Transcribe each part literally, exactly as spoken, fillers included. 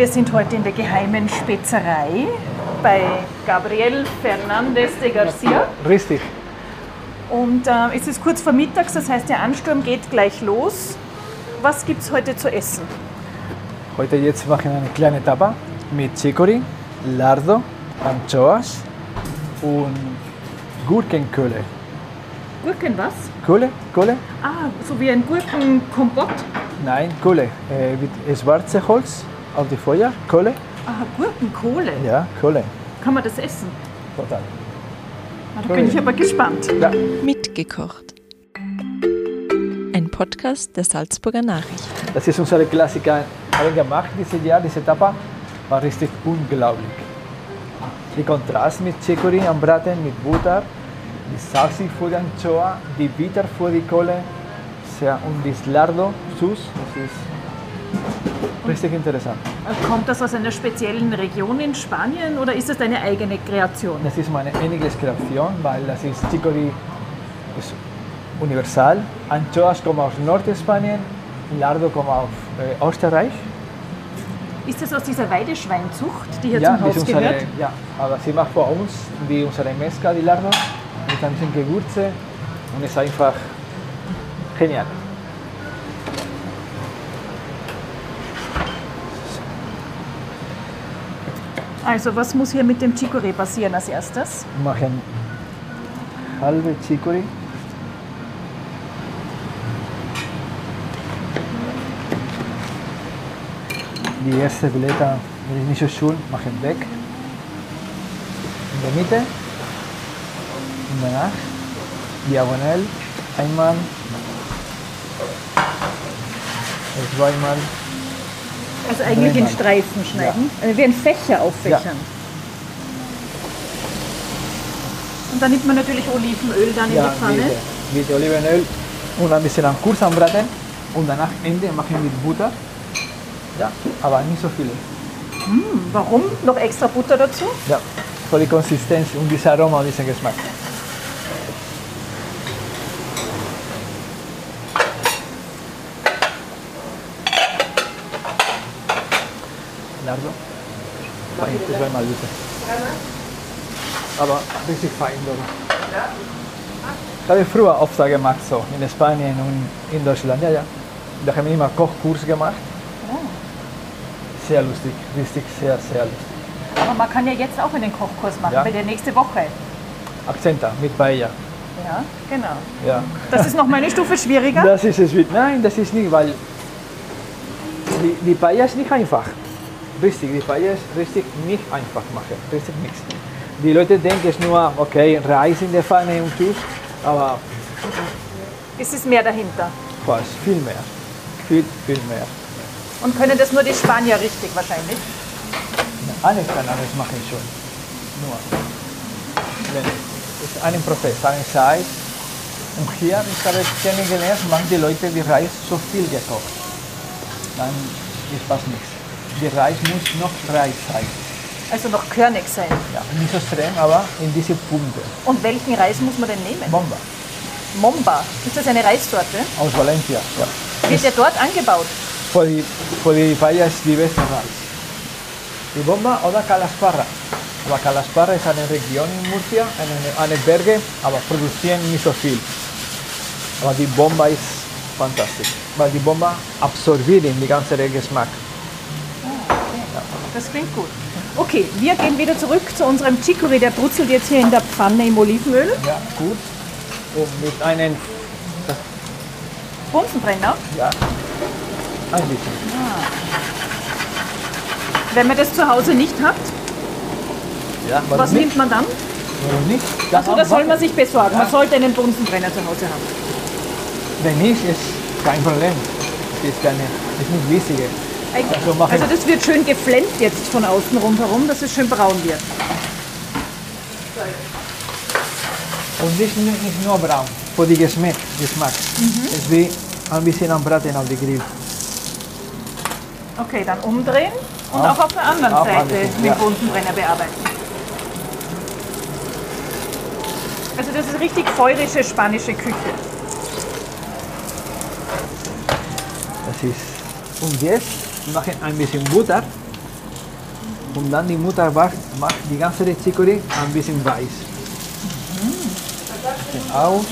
Wir sind heute in der geheimen Spezerei bei Gabriel Fernández de García. Richtig. Und äh, es ist kurz vor mittags, das heißt, der Ansturm geht gleich los. Was gibt es heute zu essen? Heute jetzt machen wir eine kleine Tapa mit Chicory, Lardo, Anchoas und Gurkenkohle. Gurken was? Kohle? Kohle? Ah, so wie ein Gurkenkompott? Nein, Kohle. Äh, mit schwarzem Holz auf die Feuer. Kohle? Ah, Gurkenkohle? Ja, Kohle. Kann man das essen? Total. Ah, da bin ich aber gespannt. Ja. Mitgekocht. Ein Podcast der Salzburger Nachricht. Das ist unsere Klassiker. Haben gemacht dieses Jahr, diese Tapa. War richtig unglaublich. Der Kontrast mit Chicory am Braten, mit Butter, die Salsi für die Anchoa, die Bitter für die Kohle sehr, und das Lardo, süß. Das ist richtig interessant. Kommt das aus einer speziellen Region in Spanien oder ist das deine eigene Kreation? Das ist meine einzige Kreation, weil das ist Chicory ist universal. Anchoas kommen aus Nordspanien, Lardo kommt aus äh, Österreich. Ist das aus dieser Weideschweinzucht, die hier Ja, zum Haus unsere, gehört? ja, aber sie macht für uns wie unsere Mesca, die Lardo, mit ein bisschen Gewürze und es ist einfach genial. Also was muss hier mit dem Chicory passieren als erstes? Wir machen halbe Chicory. Die erste Blätter, wenn es nicht so schön, machen weg. In der Mitte. Und danach diagonal einmal, zweimal. Also eigentlich in Dreimal. Streifen schneiden, Ja. also wie ein Fächer auffächern. Und dann nimmt man natürlich Olivenöl dann in Ja, die Pfanne. bitte, bitte Olivenöl und ein bisschen am kurz anbraten und danach Ende machen mit Butter. Ja, aber nicht so viel. Hm, warum? Noch extra Butter dazu? Ja, für die Konsistenz und dieses Aroma und diesen Geschmack. Lardo? Fein, zweimal bitte. Aber richtig fein, oder? Ich habe früher oft gemacht, so in Spanien und in Deutschland. Ja, ja. Da haben wir immer Kochkurs gemacht. Sehr lustig, richtig, sehr, sehr lustig. Aber man kann ja jetzt auch einen Kochkurs machen, Ja. bei der nächste Woche. Akzenta mit Paella. Ja, genau. Ja. Das ist noch mal eine Stufe schwieriger. Das ist es. Nein, das ist nicht, weil die, die Paella ist nicht einfach. Richtig, die Paella ist richtig nicht einfach machen. Richtig nichts. Die Leute denken es nur, okay, Reis in der Pfanne und tschüss, aber Es ist mehr dahinter. fast viel mehr. Viel, viel mehr. Und können das nur die Spanier richtig wahrscheinlich? Alles kann alles machen schon. Nur. Wenn, es ist ein Prozess, eine Zeit. Und hier, ich habe kennengelernt, machen die Leute die Reis so viel gekocht. Dann ist fast nichts. Die Reis muss noch Reis sein. Also noch körnig sein. Ja, nicht so streng, aber in diese Punkte. Und welchen Reis muss man denn nehmen? Bomba. Momba. Ist das eine Reissorte? Aus Valencia. Ja. Wird der dort angebaut? Für die, für die Paella ist die beste Reis. Die Bomba oder Calasparra. Aber Calasparra ist eine Region in Murcia, eine, eine Berge, aber produzieren nicht so viel. Aber die Bomba ist fantastisch, weil die Bomba absorbiert den ganzen Geschmack. Das klingt gut. Okay, wir gehen wieder zurück zu unserem Chicory. Der brutzelt jetzt hier in der Pfanne im Olivenöl. Ja, gut. Und mit einem, Bunsenbrenner. ja, ein bisschen. Wenn man das zu Hause nicht hat, Ja, warum was nicht? nimmt man dann? Warum nicht? Also das soll man sich besorgen. Man Ja. sollte einen Bunsenbrenner zu Hause haben. Wenn nicht, ist kein Problem. Das ist, keine, ist nicht wichtig. Also machen- Also das wird schön geflennt jetzt von außen rundherum, dass es schön braun wird. Und nicht, nicht nur braun, für den Geschmack. Geschmack. Es ist wie ein bisschen am Braten auf dem Grill. Okay, dann umdrehen und Auch- auch auf der anderen auch Seite alles, mit ja. Bunsenbrenner bearbeiten. Also das ist richtig feurische spanische Küche. Das ist. Und jetzt machen ein bisschen Butter Und dann die Mutter macht, macht die ganze Chicory ein bisschen weiß. Mhm. Aus.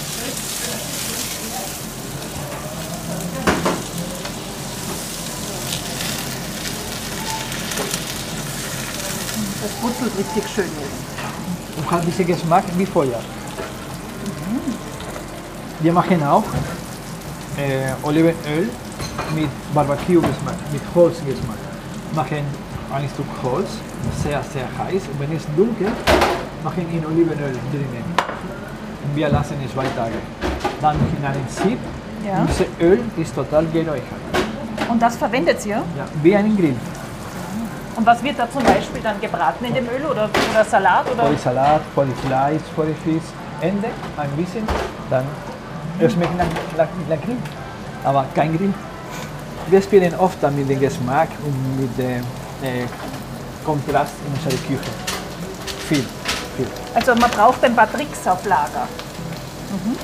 Das brutzelt richtig schön jetzt. Und hat diesen Geschmack wie Feuer. Mhm. Wir machen auch äh, Olivenöl mit Barbecue-Geschmack, mit Holzgeschmack. Machen ein Stück Holz, sehr, sehr heiß. Und wenn es dunkel, machen in Olivenöl drinnen. Und wir lassen es zwei Tage. Dann in einen Sieb. Ja. Dieses Öl ist total geräuchert. Und das verwendet ihr? Ja, wie einen Grill. Und was wird da zum Beispiel dann gebraten in dem Öl oder, oder Salat? Oder? Für die Salat, für die Fleisch, für die Fisch. Ende ein bisschen, dann es schmeckt nach, nach, nach Grill, aber kein Grill. Wir spielen oft mit dem Geschmack und mit dem äh, Kontrast in unserer Küche. Viel, viel. Also man braucht ein paar Tricks auf Lager. Mhm.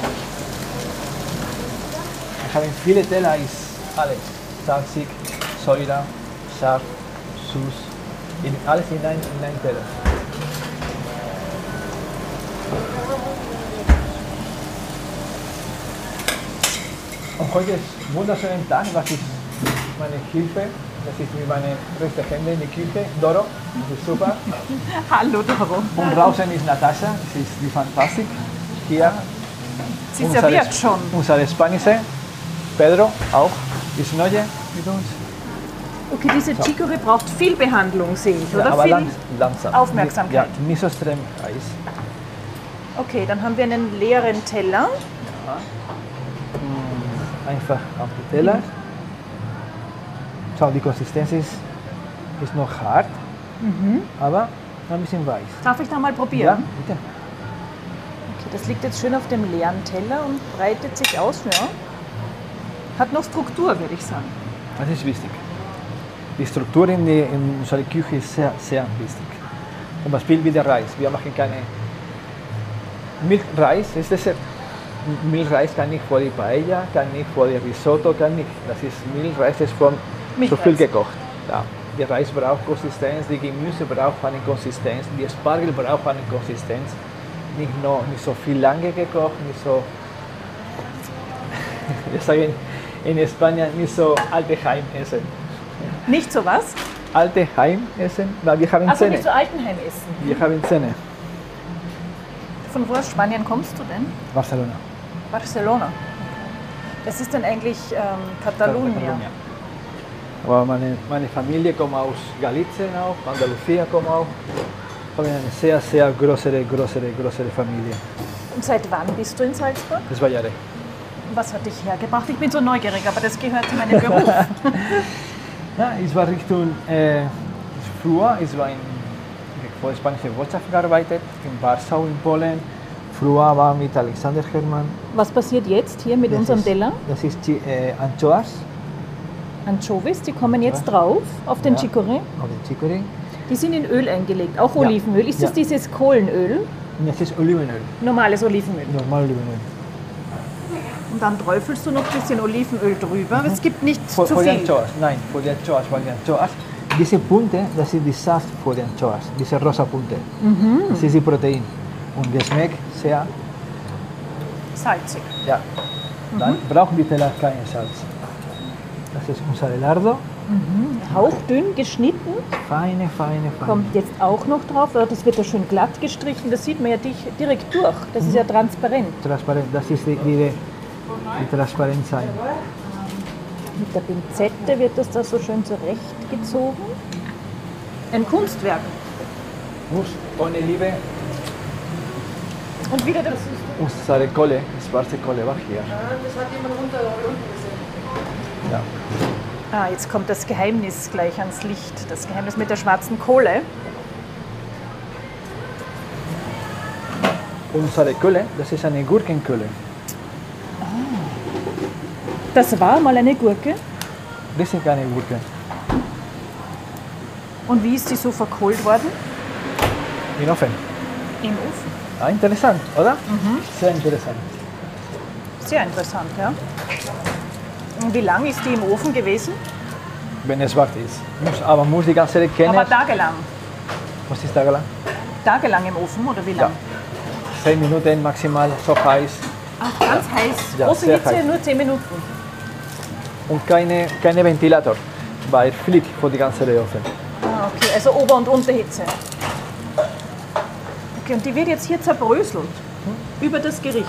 Wir haben viele Teller, ist alles. Salzig, Säure, scharf, süß, in, alles in einem in ein Teller. Und heute ist ein wunderschöner Tag, das ist meine Hilfe, das ist mit meinen rechten Händen in der Küche, Doro, das ist super. Hallo Doro. Und draußen ist Natascha, das ist die Fantastik. Hier Sie serviert schon. Unser Spanische, Pedro auch, ist neu mit uns. Okay, diese Chicory braucht viel Behandlung, sehe ich, oder? Ja, aber viel lang, langsam. Aufmerksamkeit. Ja, nicht so extrem heiß. Okay, dann haben wir einen leeren Teller. Ja. Einfach auf den Teller. Schau, die Konsistenz ist, ist noch hart, mhm. aber ein bisschen weich. Darf ich da mal probieren? Ja, bitte. Okay, das liegt jetzt schön auf dem leeren Teller und breitet sich aus. Ja. Hat noch Struktur, würde ich sagen. Das ist wichtig. Die Struktur in, die, in unserer Küche ist sehr, sehr wichtig. Zum Beispiel wie der Reis. Wir machen keine Milchreis, ist Dessert. Milchreis kann nicht für die Paella, kann nicht für die Risotto, kann nicht. Das ist Milchreis, ist von zu viel gekocht. Ja. Der Reis braucht Konsistenz, die Gemüse braucht eine Konsistenz, die Spargel braucht eine Konsistenz. Nicht, noch, nicht so viel lange gekocht, nicht so, wir sagen in Spanien, nicht so alte Heimessen. Nicht so was? Alte Heimessen, weil wir haben also Zähne. nicht so Altenheimessen. Wir haben Zähne. Von wo aus Spanien kommst du denn? Barcelona. Barcelona. Das ist dann eigentlich ähm, Katalonien. Katalonien. Aber meine, meine Familie kommt aus Galicien auch, Andalusia kommt auch. Wir haben eine sehr, sehr größere, größere, größere Familie. Und seit wann bist du in Salzburg? Zwei Jahre. Was hat dich hergebracht? Ich bin so neugierig, aber das gehört zu meinem Beruf. Ja, ich war Richtung, äh, früher, ich war in der spanischen Wirtschaft gearbeitet, in Warschau in Polen. Früher war mit Alexander Hermann. Was passiert jetzt hier mit das unserem ist, Teller? Das ist äh, Anchoas. Anchovies, die kommen jetzt drauf auf den ja, Chicory. Auf den Chicory. Die sind in Öl eingelegt, auch Ja. Olivenöl. Ist das Ja. dieses Kohlenöl? Das ist Olivenöl. Normales Olivenöl. Normal Olivenöl. Und dann träufelst du noch ein bisschen Olivenöl drüber, aber es gibt nicht Für, zu für die viel. Anchoas, nein, für die Anchoas, für die Anchoas. Diese Punkte, das ist die Saft für die Anchoas, diese rosa Punkte. Mhm. Das ist die Protein. Und der schmeckt sehr, Salzig. ja. Dann mhm. brauchen die Teller kein Salz. Das ist unser Lardo. Mhm. Hauchdünn geschnitten. Feine, feine, feine. Kommt jetzt auch noch drauf. Das wird ja schön glatt gestrichen. Das sieht man ja direkt durch. Das mhm. ist ja transparent. Transparent, das ist die, die, die Transparenz sein. Mit der Pinzette wird das da so schön zurechtgezogen. Ein Kunstwerk. Muss ohne Liebe. Und wieder das. Unsere Kohle, schwarze Kohle war hier. Das hat jemand runter unten gesehen. Ja. Ah, jetzt kommt das Geheimnis gleich ans Licht. Das Geheimnis mit der schwarzen Kohle. Unsere Kohle, das ist eine Gurkenkohle. Das war mal eine Gurke. Das ist keine Gurke. Und wie ist die so verkohlt worden? Im Ofen. Im Ofen. Ah, interessant, oder? Mhm. Sehr interessant. Sehr interessant, ja. Und wie lang ist die im Ofen gewesen? wenn es warm ist. Muss, aber man muss die ganze Zeit kennen. Aber tagelang? Was ist tagelang? Tagelang im Ofen oder wie Ja. lang? zehn Minuten maximal, so heiß. Ach, ganz heiß. Ja, Große sehr Hitze, heiß. nur zehn Minuten. Und keine, keine Ventilator, weil fliegt vor die ganze Ofen. Ah, okay, also Ober- und Unterhitze. Okay, und die wird jetzt hier zerbröselt über das Gericht.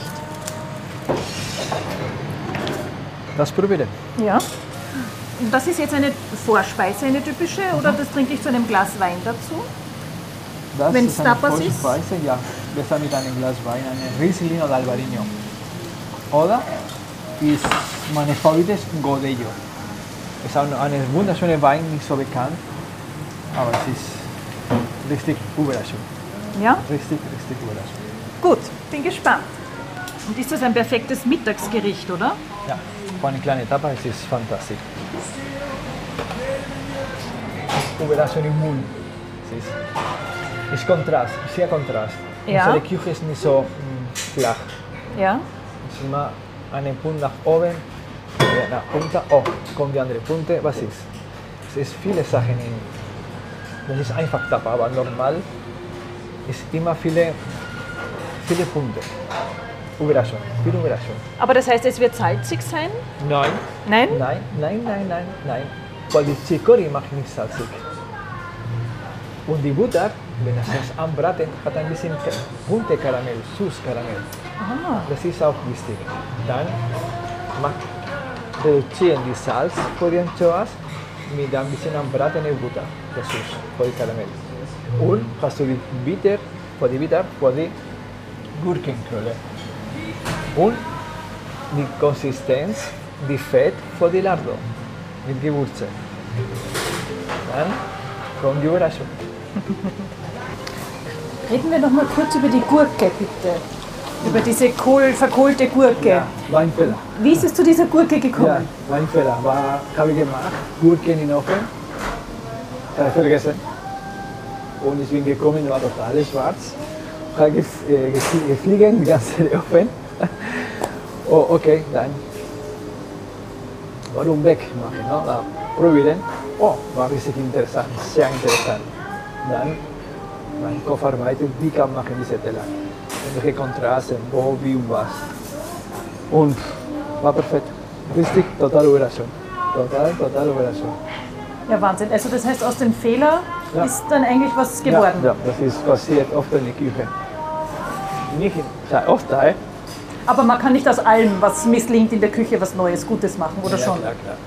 Das probieren. Ja. Und das ist jetzt eine Vorspeise, eine typische, oder das trinke ich zu einem Glas Wein dazu? Das Wenn ist es eine Tapas ist? Vorspeise, ja. Besser mit einem Glas Wein, eine Riesling oder Albarino. Oder ist meine Favorit ist Godello. Es ist auch eine wunderschöne Wein, nicht so bekannt, aber es ist richtig Überraschung. Ja? Richtig, richtig Überraschung. Gut, bin gespannt. Und ist das ein perfektes Mittagsgericht, oder? Ja, für eine kleine Tapa es ist fantastisch. Überraschung im Mund. Es ist, ist Kontrast, sehr Kontrast. Ja. Unsere Küche ist nicht so mh, flach. Ja. Es ist immer einen Punkt nach oben, äh, nach unten, oh, kommt die andere Punkte. Was ist? Es ist viele Sachen in. Das ist einfach Tapa, aber normal ist immer viele, viele Punkte. Überraschung, viel Überraschung. Aber das heißt, es wird salzig sein? Nein. Nein? Nein, nein, nein, nein, nein. Weil die Chicory macht nicht salzig. Und die Butter, wenn es es anbraten, hat ein bisschen bunte Karamell, Süßkaramell. Ah, Das ist auch wichtig. Dann macht, reduzieren die Salz für die Anchoas mit ein bisschen anbratene Butter, das Süß, für die Karamell. Und hast du die Bitter, für die Bitter, für die Gurkenknolle. Und die Konsistenz, die Fett für die Lardo mit Gewürzen. Dann kommt die Überraschung. reden wir noch mal kurz über die Gurke, bitte. Über diese Kohl, verkohlte Gurke. Ja, war ein Fehler. Wie ist es zu dieser Gurke gekommen? Ja, war ein Fehler. War, habe ich gemacht, Gurken in den Ofen. Habe ich vergessen. Und ich bin gekommen, war total schwarz. Habe gef- äh, gef- gefliegen, die ganze Ofen. Oh, okay, dann. Warum wegmachen? No? Da probieren. Oh, war richtig interessant, sehr interessant. Dann mein Kopf arbeitet, wie kann man diese Teller? Welche Kontraste, wo, wie und was. Und war perfekt. Richtig, total Überraschung. Total, total Überraschung. Ja, Wahnsinn. Also das heißt, aus dem Fehler Ja. ist dann eigentlich was geworden. Ja, ja, das ist passiert oft in der Küche. Nicht sehr oft, eh? Aber man kann nicht aus allem, was misslingt in der Küche, was Neues, Gutes machen, oder ja, schon? Klar, klar.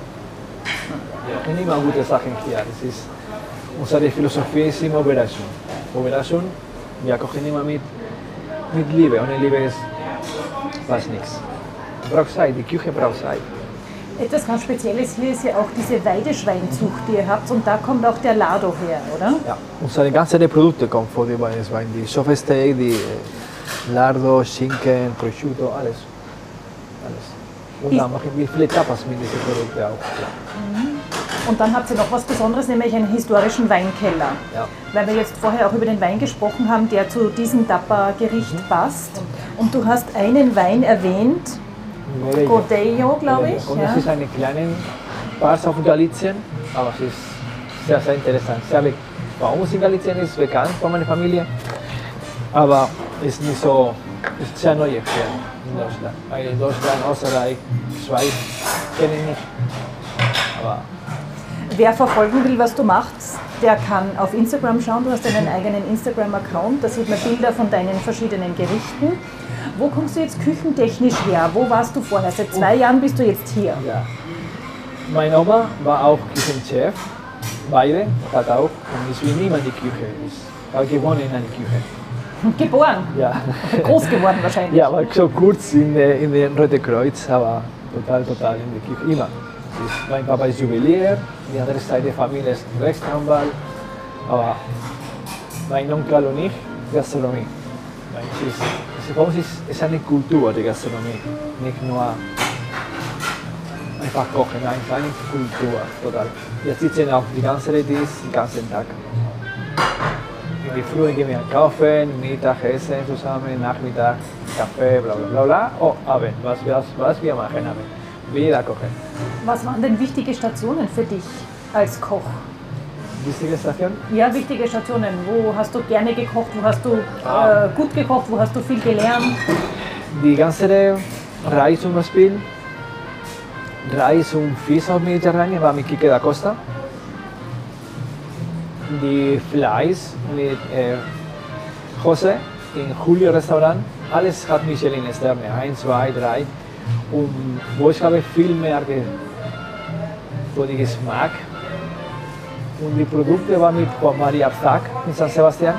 Wir machen immer gute Sachen hier. Das ist, unsere Philosophie ist immer Überraschung. Überraschung, wir kochen immer mit, mit Liebe. Ohne Liebe ist fast nichts. Braucht Zeit, die Küche braucht Zeit. Etwas ganz Spezielles hier ist ja auch diese Weideschweinzucht, die ihr habt. Und da kommt auch der Lardo her, oder? Ja, unsere ganzen Produkte kommen von den Weißwein. Die Sofesteak, die äh, Lardo, Schinken, Prosciutto, alles. alles. Und dann machen wir viele Tapas mit diesen Produkten auch. Ja. Und dann habt ihr noch was Besonderes, nämlich einen historischen Weinkeller. Ja. Weil wir jetzt vorher auch über den Wein gesprochen haben, der zu diesem Tapa-Gericht Mhm. passt. Und du hast einen Wein erwähnt, Godello, glaube ich. Und Ja. es ist eine kleine Part auf Galicien, aber es ist sehr, sehr interessant. Sehr be- bei uns in Galicien ist bekannt von meiner Familie, aber es ist nicht so, ist sehr neu hier in Deutschland. Weil in Deutschland, Österreich, Schweiz kennen nicht. Aber Wer verfolgen will, was du machst, der kann auf Instagram schauen. Du hast einen eigenen Instagram-Account, da sieht man Bilder von deinen verschiedenen Gerichten. Wo kommst du jetzt küchentechnisch her? Wo warst du vorher? Seit zwei Jahren bist du jetzt hier. ja. Meine Oma war auch Küchenchef, beide, hat auch. Und ich bin immer in die Küche. Ich habe gewohnt in einer Küche. Geboren, Ja. groß geworden wahrscheinlich. Ja, aber so kurz in, der, in den Rote Kreuz, aber total, total in der Küche, immer. Es ist, mein Papa ist Juwelier, die andere Seite der Familie ist Rechtsanwalt, aber mein Onkel und ich, Gastronomie. Weil es ist, es ist, bei uns ist es eine Kultur, die Gastronomie, nicht nur einfach kochen, nein, es ist eine Kultur, total. Wir sitzen auf die ganze Tisch, den ganzen Tag. In die Früh gehen wir kaufen, Mittag essen zusammen, Nachmittag Kaffee, bla bla bla bla. Oh, Abend, was, was, was wir machen Abend. Wieder kochen. Was waren denn wichtige Stationen für dich als Koch? Wichtige Station? Ja, wichtige Stationen. Wo hast du gerne gekocht? Wo hast du Ah. äh, gut gekocht? Wo hast du viel gelernt? Die ganze Reise zum Beispiel, Reis und Fisch auf Mediterranien war mit Quique da Costa. Die Fleisch mit äh, Jose im Julio Restaurant. Alles hat Michelin-Sterne, eins, zwei, drei. Und wo ich habe viel mehr ge von dem Geschmack. Und die Produkte waren mit Juan María Abzac in San Sebastian.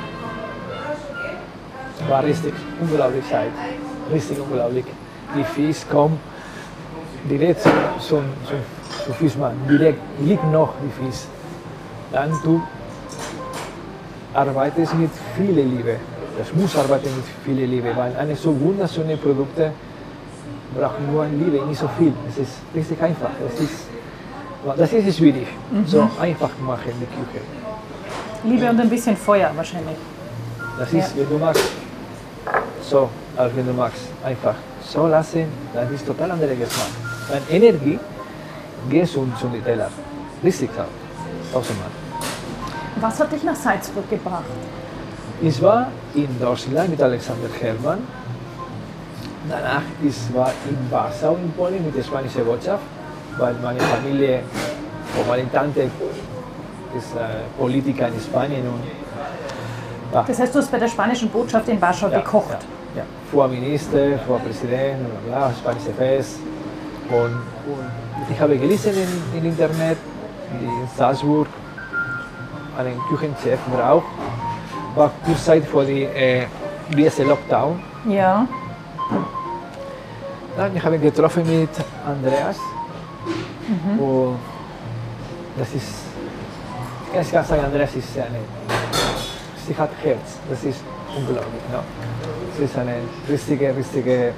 War richtig unglaublich Zeit. Richtig unglaublich. Die Fisch kommt direkt zum, zum, zum Fischmann. Direkt liegt noch die Fisch. Dann du arbeitest mit viel Liebe. Das muss arbeiten mit viel Liebe, weil eine so wunderschöne Produkte braucht nur Liebe, nicht so viel. Es ist richtig einfach. Das ist, das ist schwierig. Mhm. So einfach machen die Küche. Liebe und ein bisschen Feuer wahrscheinlich. Das ist, Ja. wenn du magst, so, als wenn du magst, einfach so lassen, dann ist total anderer Geschmack. Weil Energie geht zum, zum Teller. Richtig so. Tausendmal. Was hat dich nach Salzburg gebracht? Ich war in Deutschland mit Alexander Herrmann. Danach ich war in Passau in Polen mit der spanischen Botschaft, weil meine Familie, oder meine Tante ist äh, Politiker in Spanien. Und, ja, Das heißt, du hast bei der spanischen Botschaft in Warschau ja, gekocht. Ja, ja. Vorminister, Vorpräsident, bla bla, spanische Fest. Und, und ich habe gelesen im, im Internet, in Salzburg, einen Küchenchef braucht. War kurz Zeit vor dem äh, B S Lockdown. Ja. Dann ich habe ihn getroffen mit Andreas. Mhm. Und das ist, ich kann sagen, Andreas ist eine, sie hat Herz. Das ist unglaublich. No? Sie ist eine richtige, richtige,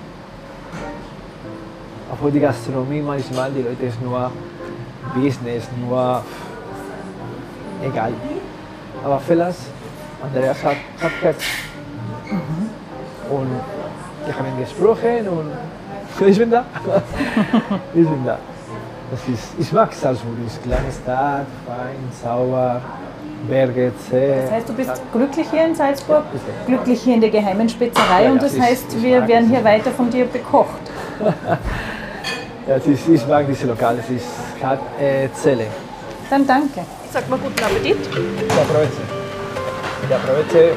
obwohl die Gastronomie manchmal, die Leute ist nur Business, nur egal. Aber vielleicht Andreas hat, hat Herz. Mhm. Und wir haben gesprochen und ich bin da. Ich bin da. Das ist, ich mag Salzburg, es ist eine kleine Stadt, fein, sauber, Berge, See. Das heißt, du bist glücklich hier in Salzburg, glücklich hier in der geheimen Spezierei Ja, und ja, das ich- heißt, ich wir mag werden es. hier weiter von dir bekocht. Ja, es ist, ich mag diese Lokale, es ist, hat äh, Zelle. Dann danke. Sag mal guten Appetit. Ja, aproveche. Ja, aproveche.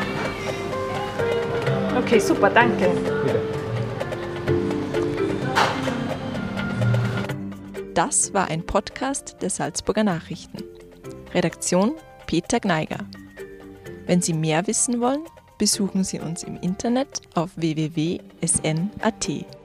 Okay, super, danke. Bitte. Das war ein Podcast der Salzburger Nachrichten. Redaktion Peter Gneiger. Wenn Sie mehr wissen wollen, besuchen Sie uns im Internet auf w w w punkt s n punkt a t.